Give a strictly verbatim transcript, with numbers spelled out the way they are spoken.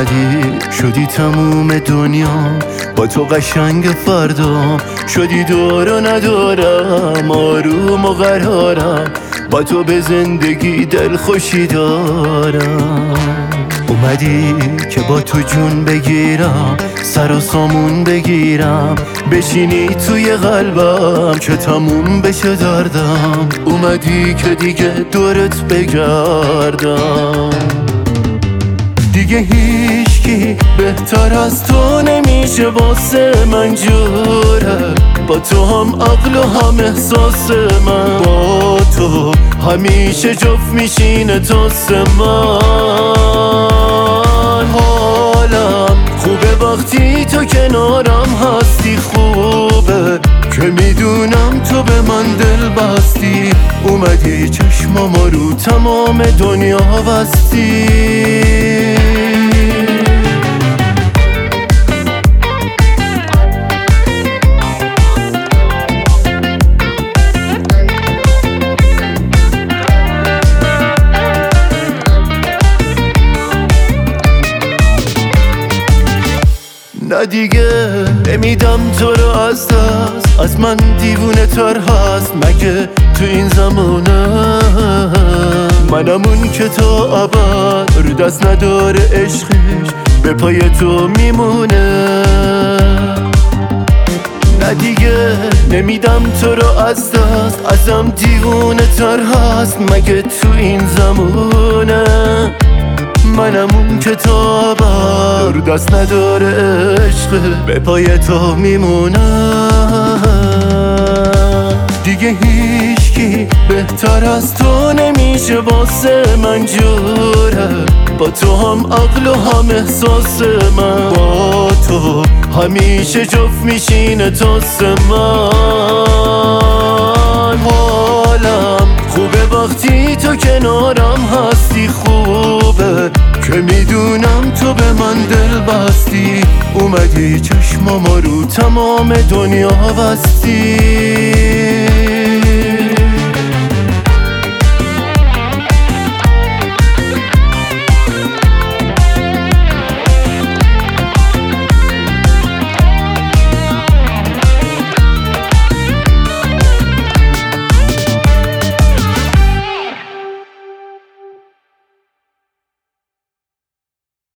اومدی شدی تموم دنیا، با تو قشنگ فردا شدی دور و ندارم، آروم و قرارم، با تو به زندگی دل خوشی دارم. اومدی که با تو جون بگیرم، سر و سامون بگیرم، بشینی توی قلبم که تموم بشه دردم. اومدی که دیگه دورت بگردم، دیگه هیچکی بهتر از تو نمیشه واسه من جوره، با تو هم عقل و هم احساس من، با تو همیشه جفت میشینه تاس من. حالم خوبه وقتی تو کنارم هستی، خوبه که میدونم تو به من دل بستی، اومدی چشمامو رو تمام دنیا بستی. نه دیگه نمیدم تو رو از دست، از من دیوونه تر هست مگه تو این زمانه؟ منم اون که تا ابد رو دست نداره، عشقش به پای تو میمونه. نه دیگه نمیدم تو رو از دست، ازم دیوونه تر هست مگه تو این زمانه؟ منم اون که تا ابد رو دست نداره، عشق به پای تو میمونه. دیگه هیچکی بهتر از تو نمیشه واسه من جوره، با تو هم عقل و هم احساس من، با تو همیشه جفت میشینه تاس من. حالم خوبه وقتی تو کنارم هستی، خوبه که میدونم تو به من دل بستی، اومدی چشمامو رو تمام دنیا بستی.